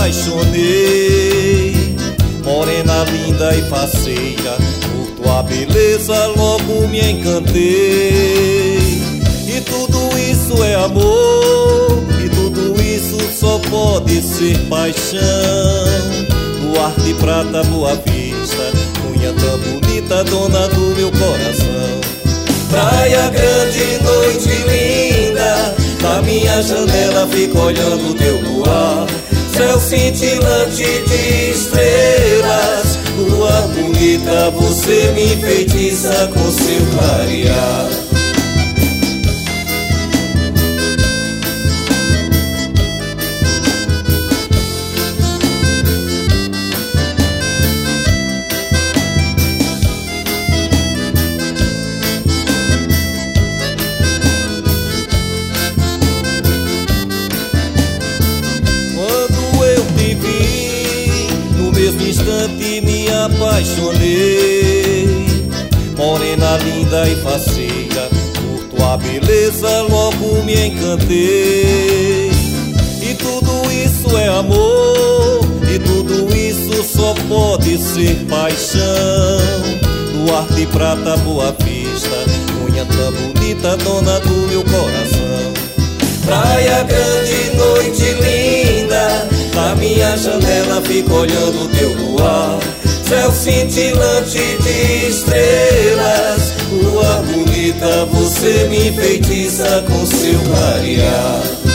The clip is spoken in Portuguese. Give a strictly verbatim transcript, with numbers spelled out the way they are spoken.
apaixonei. Morena linda e faceira, por tua beleza logo me encantei. E tudo isso é amor, e tudo isso só pode ser paixão. Luar de prata, Boa Vista, cunha tão bonita, dona do meu coração. Praia grande, noite linda, da minha janela fico olhando teu luar. Céu cintilante de estrelas, lua bonita, você me enfeitiça com seu clarear. Nesse instante me apaixonei. Morena linda e faceira, por tua beleza logo me encantei. E tudo isso é amor, e tudo isso só pode ser paixão. Luar de prata, Boa Vista, cunha tão bonita, dona do meu coração. Praia grande, noite linda, da minha janela fico olhando teu luar. Céu cintilante de estrelas, lua bonita, você me enfeitiça com seu clarear.